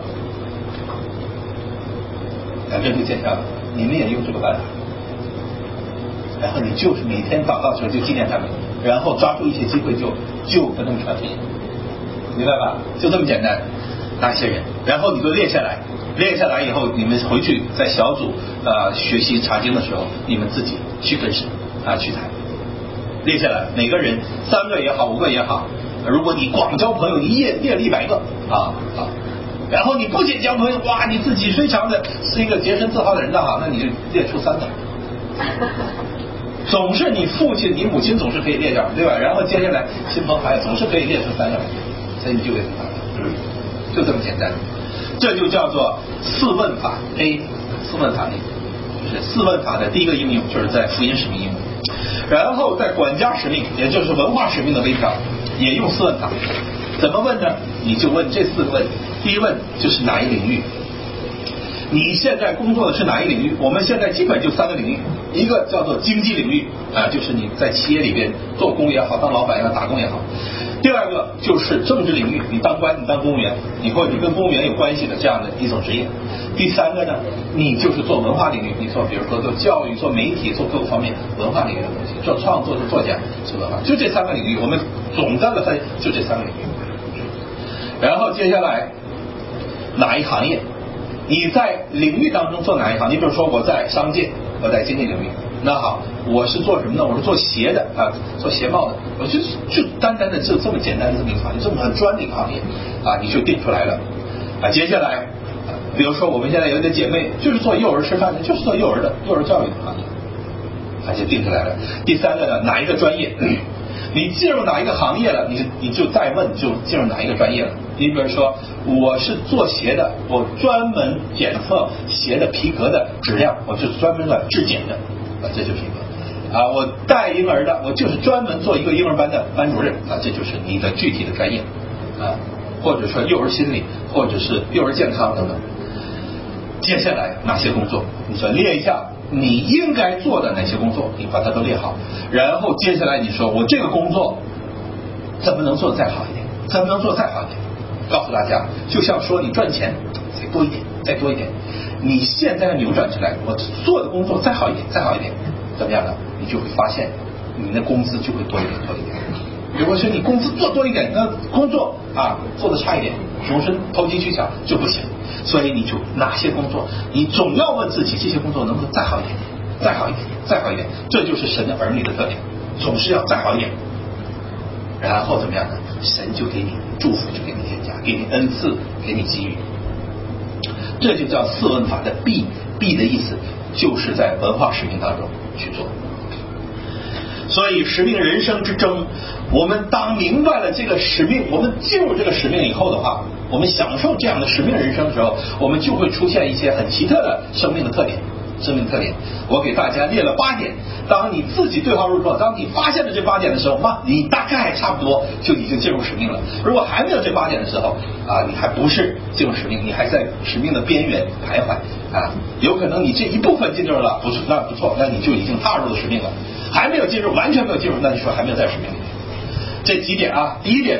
两周就见效了。你们也用这个办法，然后你就是每天祷告的时候就纪念他们，然后抓住一些机会就就跟他们传福音，明白吧？就这么简单。哪些人，然后你都列下来，列下来以后，你们回去在小组呃学习查经的时候，你们自己去跟神啊去谈，列下来，每个人三个也好，五个也好。如果你广交朋友，一页列了一百个啊啊，然后你不仅交朋友，哇，你自己非常的是一个洁身自好的人的哈，那你就列出三个。总是你父亲、你母亲总是可以列掉，对吧？然后接下来亲朋好友总是可以列出三个来，所以你就会很嗯。就这么简单，这就叫做四问法 A， 四问法 A， 就是四问法的第一个应用，就是在福音使命应用，然后在管家使命，也就是文化使命的微调，也用四问法。怎么问呢？你就问这四个问题。第一问就是哪一领域？你现在工作的是哪一领域？我们现在基本就三个领域，一个叫做经济领域啊，就是你在企业里边做工也好，当老板也好，打工也好。第二个就是政治领域，你当官，你当公务员，你或者你跟公务员有关系的这样的一种职业。第三个呢，你就是做文化领域，你做比如说做教育、做媒体、做各个方面文化领域的东西，做创作、做作家、做文化，就这三个领域，我们总的分就这三个领域。然后接下来哪一行业？你在领域当中做哪一行？你比如说我在商界，我在经济领域。那好，我是做什么呢？我是做鞋的啊，做鞋帽的。我就就单单的就这么简单的这么一个行业，这么很专的一个行业啊，你就定出来了啊。接下来，比如说我们现在有一个姐妹就是做幼儿师范的，就是做幼儿的幼儿教育的行业，啊就定出来了。第三个呢，哪一个专业？你进入哪一个行业了，你你就再问就进入哪一个专业了。你比如说我是做鞋的，我专门检测鞋的皮革的质量，我就是专门的质检的啊，这就是一个啊。我带婴儿的，我就是专门做一个婴儿班的班主任啊，这就是你的具体的专业啊，或者说幼儿心理，或者是幼儿健康等等。接下来哪些工作，你说列一下你应该做的哪些工作，你把它都列好。然后接下来你说我这个工作怎么能做得再好一点，怎么能做得再好一点，告诉大家，就像说你赚钱再多一点，再多一点，你现在扭转起来，我做的工作再好一点，再好一点，怎么样呢？你就会发现你的工资就会多一点，多一点。如果说你工资做多一点，那工作啊做得差一点，总是投机取巧就不行。所以你就哪些工作，你总要问自己，这些工作能不能再好一点，再好一点，再好一点。这就是神的儿女的特点，总是要再好一点。然后怎么样呢？神就给你祝福，就给你添加，给你恩赐，给你机遇。这就叫四问法的必，必的意思就是在文化使命当中去做。所以使命人生之争，我们当明白了这个使命，我们进入这个使命以后的话，我们享受这样的使命人生的时候，我们就会出现一些很奇特的生命的特点。生命特点，我给大家列了八点。当你自己对号入座，当你发现了这八点的时候，那你大概差不多就已经进入使命了。如果还没有这八点的时候啊，你还不是进入使命，你还在使命的边缘徘徊啊。有可能你这一部分进入了，不是那不错，那你就已经踏入了使命了。还没有进入，完全没有进入，那你说还没有在使命里面。这几点啊，第一点，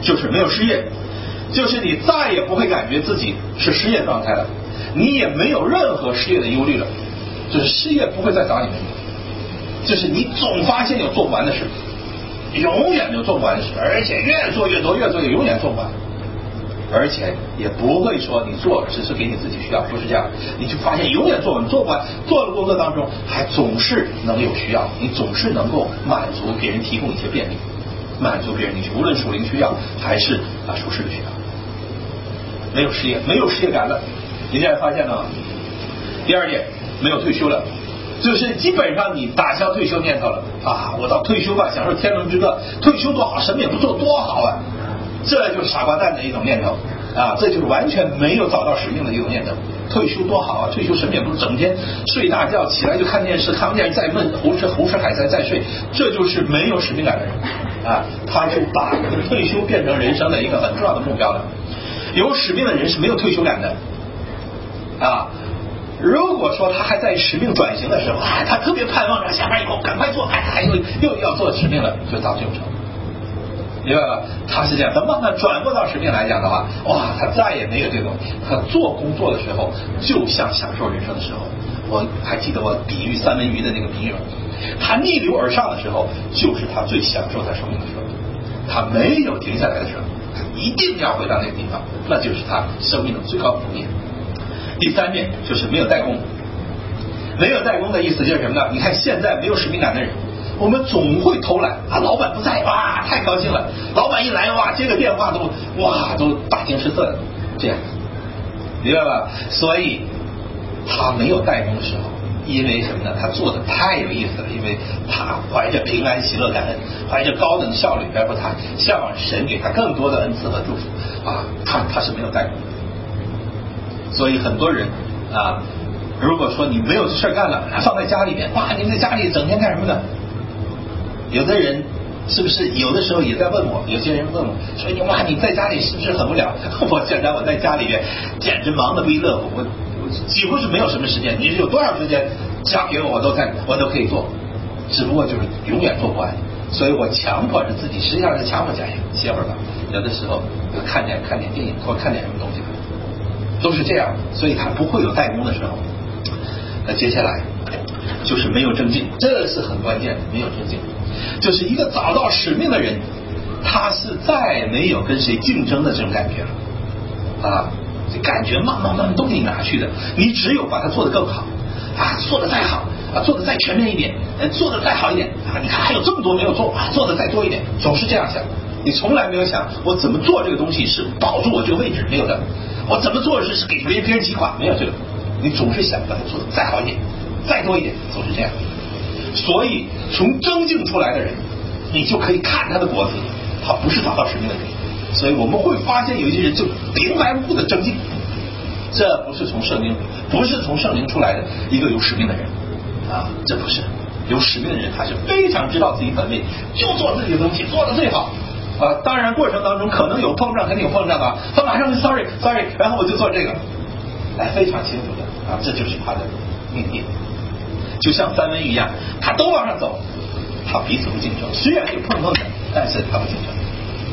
就是没有失业，就是你再也不会感觉自己是失业状态了，你也没有任何失业的忧虑了，就是失业不会再找你们，就是你总发现有做不完的事，永远有做不完的事，而且越做越多，越做越永远做不完，而且也不会说你做只是给你自己需要，不是这样，你就发现永远做完做不完，做的工作当中还总是能有需要，你总是能够满足别人提供一些便利，满足别人你无论属灵需要还是啊属世的需要，没有失业，没有失业感了。你现在发现了吗？第二点，没有退休了，就是基本上你打消退休念头了啊！我到退休吧，享受天伦之乐，退休多好，什么也不做多好啊！这就是傻瓜蛋的一种念头啊！这就是完全没有找到使命的一种念头。退休多好啊！退休什么也不，整天睡大觉，起来就看电视，看完电视再闷，胡吃胡吃海塞再睡，这就是没有使命感的人啊！他就把退休变成人生的一个很重要的目标了。有使命的人是没有退休感的啊！如果说他还在使命转型的时候，哎，他特别盼望着下班以后赶快做，哎，又又要做使命了，就到这种程度。明白吧？他是这样，他慢慢转过到使命来讲的话，哇，他再也没有这种，他做工作的时候就像享受人生的时候。我还记得我比喻三文鱼的那个比喻，他逆流而上的时候，就是他最享受他生命的时候。他没有停下来的时候，他一定要回到那个地方，那就是他生命的最高峰面。第三面就是没有代工，没有代工的意思就是什么呢？你看现在没有使命感的人，我们总会偷懒啊，老板不在，哇，太高兴了，老板一来，哇，接个电话都哇都大惊失色的，这样，明白吧？所以他没有代工的时候，因为什么呢？他做的太有意思了，因为他怀着平安、喜乐、感恩，怀着高等效率，然后他向往神给他更多的恩赐和祝福啊，他他是没有代工的。所以很多人啊，如果说你没有这事干了，放在家里面，哇，你在家里整天干什么呢？有的人是不是有的时候也在问我，有些人问我说，哇，你在家里是不是很无聊？我现在我在家里面简直忙得不亦乐乎，我我几乎是没有什么时间，你有多少时间交给我，我都在，我都可以做，只不过就是永远做不完。所以我强迫着自己，实际上是强迫家人歇会儿吧。有的时候看点看点电影或看点什么东西，都是这样，所以他不会有代工的时候。那接下来就是没有正经，这是很关键的，没有正经，就是一个找到使命的人，他是再没有跟谁竞争的这种感觉了啊，这感觉慢慢慢慢都给你拿去的，你只有把它做得更好啊，做得再好啊，做得再全面一点，做得再好一点啊，你看还有这么多没有做啊，做得再多一点，总是这样想。你从来没有想我怎么做这个东西是保住我这个位置，没有的。我怎么做是是给别人别人击垮，没有这个。你总是想把它做得再好一点，再多一点，总是这样。所以从争竞出来的人，你就可以看他的果子，他不是找到使命的人。所以我们会发现有一些人就平白无故的争竞，这不是从圣经，不是从圣灵出来的一个有使命的人啊，这不是有使命的人，他是非常知道自己本位，就做自己的东西，做得最好。啊，当然过程当中可能有碰撞，肯定有碰撞的，他马上就 sorry sorry， 然后我就做这个，哎，非常清楚的啊，这就是他的命定。就像三文鱼一样，他都往上走，他彼此不竞争，虽然有碰碰的，但是他不竞争。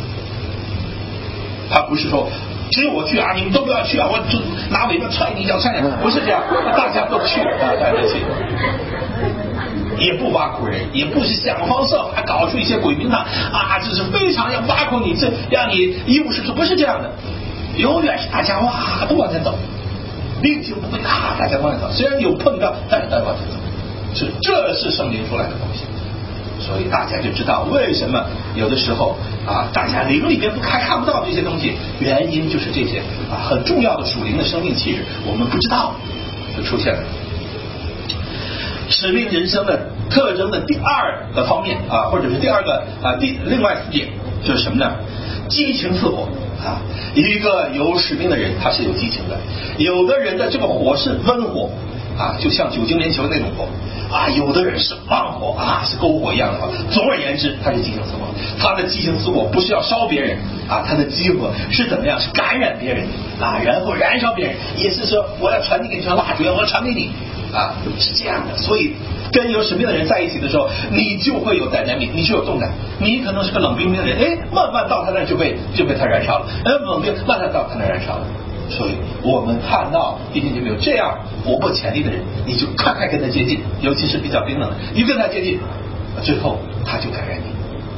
他不是说只有我去啊，你们都不要去啊，我就拿尾巴踹你一脚踹你，不是这样，大家都去啊，大家去。也不挖苦人，也不是想方设法搞出一些鬼名堂啊，这是非常要挖苦你，这让你一无是处，不是这样的，永远是大家哇都往前走，并且不会啊大家往前走，虽然有碰撞，但是大家往前走，是这是圣灵出来的东西，所以大家就知道为什么有的时候啊大家灵里边不还看不到这些东西，原因就是这些啊很重要的属灵的生命气质我们不知道就出现了。使命人生的特征的第二个方面啊，或者是第二个啊第另外一点就是什么呢？激情似火啊！一个有使命的人，他是有激情的。有的人的这个火是温火啊，就像酒精连球的那种火啊；有的人是旺火啊，是篝火一样的。总而言之，他是激情似火。他的激情似火不是要烧别人啊，他的激火是怎么样？是感染别人啊，然后燃烧别人，也是说我要传递给你，像蜡烛，我要传给你。 啊，是这样的。所以跟有使命的人在一起的时候，你就会有dynamic，你就有动感。你可能是个冷冰冰的人，哎，慢慢到他那就被就被他燃烧了，哎，冷冰慢慢到他那燃烧了。所以我们看到弟兄姐妹有这样活泼潜力的人，你就快快跟他接近，尤其是比较冰冷的，一跟他接近，最后他就感染你。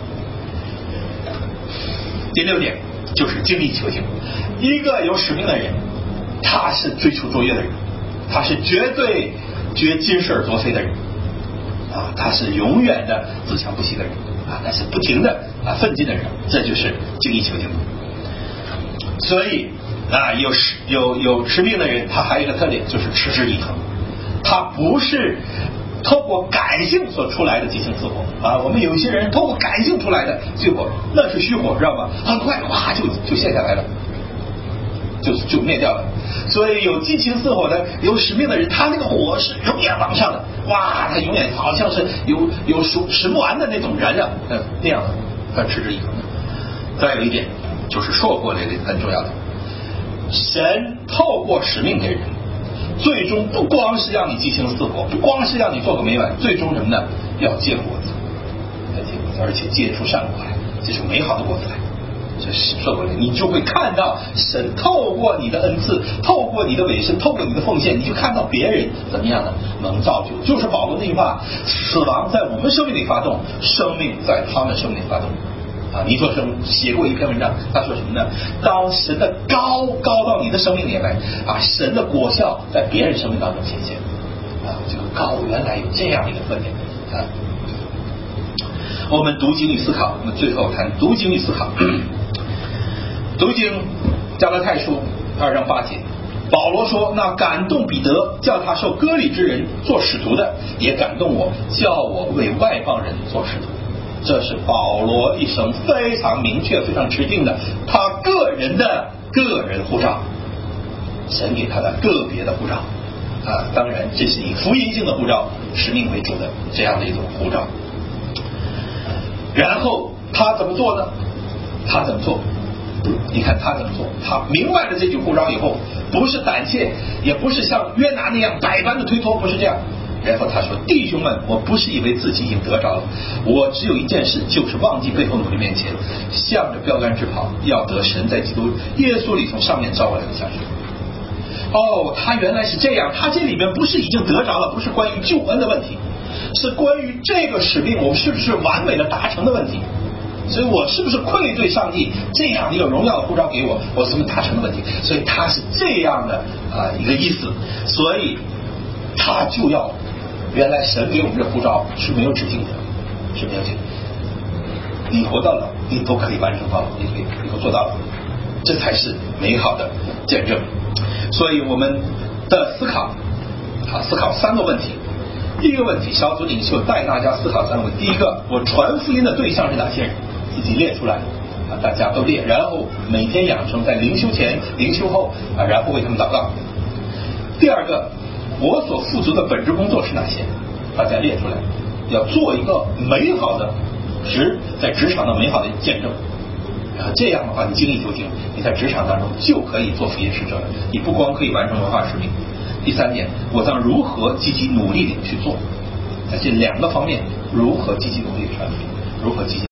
第六点就是精益求精。一个有使命的人，他是追求卓越的人，他是绝对绝金事夺非的人啊，他是永远的自强不息的人啊，他是不停的啊奋进的人，这就是精益求精。所以啊，有使有有使命的人，他还有一个特点就是持之以恒，他不是透过感性所出来的激情似火啊。我们有一些人透过感性出来的激火，那是虚火，知道吗？很快哗就就卸下来了，就就灭掉了。所以有激情似火的、有使命的人，他那个火是永远往上的，哇，他永远好像是有有使使不完的那种燃料，嗯，那样的，他持之以恒的。再有一点就是说过这个很重要的，神透过使命给人，最终不光是让你激情似火，不光是让你做个美满，最终什么呢？要结果子，要结果子，而且结出善果来，结出美好的果子来。这是说过的，你就会看到神透过你的恩赐，透过你的委身，透过你的奉献，你就看到别人怎么样呢？能造就。就是保罗那句话：死亡在我们生命里发动，生命在他们生命里发动。啊，尼作生写过一篇文章，他说什么呢？当神的高高到你的生命里来，啊，神的果效在别人生命当中显现。啊，这个高原来有这样一个特点啊。我们读经与思考，我们最后谈读经与思考。读经加拉太书二章八节，保罗说：那感动彼得叫他受割礼之人做使徒的，也感动我，叫我为外邦人做使徒。这是保罗一生非常明确、非常指定的他个人的个人护照，神给他的个别的护照啊。当然，这是以福音性的护照、使命为主的这样的一种护照。然后他怎么做呢？他怎么做？你看他怎么做？他明白了这句护照以后，不是胆怯，也不是像约拿那样百般的推脱，不是这样。然后他说：弟兄们，我不是以为自己已经得着了，我只有一件事，就是忘记背后努力面前，向着标杆直跑，要得神在基督耶稣里从上面招我来的下去。哦，他原来是这样，他这里面不是已经得着了，不是关于救恩的问题，是关于这个使命我们是不是完美的达成的问题。所以我是不是愧对上帝这样一个荣耀的护照给我，我是不是达成的问题。所以他是这样的啊、呃、一个意思，所以他就要，原来神给我们这护照是没有止境的，是没有止境，你活到老你都可以完成到老，你可以你都做到了，这才是美好的见证。所以我们的思考啊，思考三个问题。第一个问题，小组领袖带大家思考三个问题。第一个，我传福音的对象是哪些人？自己列出来啊，大家都列，然后每天养成在灵修前、灵修后啊，然后为他们祷告。第二个，我所负责的本职工作是哪些？大家列出来，要做一个美好的职，在职场的美好的见证。然后这样的话，你精益求精，你在职场当中就可以做福音使者了。你不光可以完成文化使命。第三点，我将如何积极努力的去做，在这两个方面如何积极努力的传福音，如何积极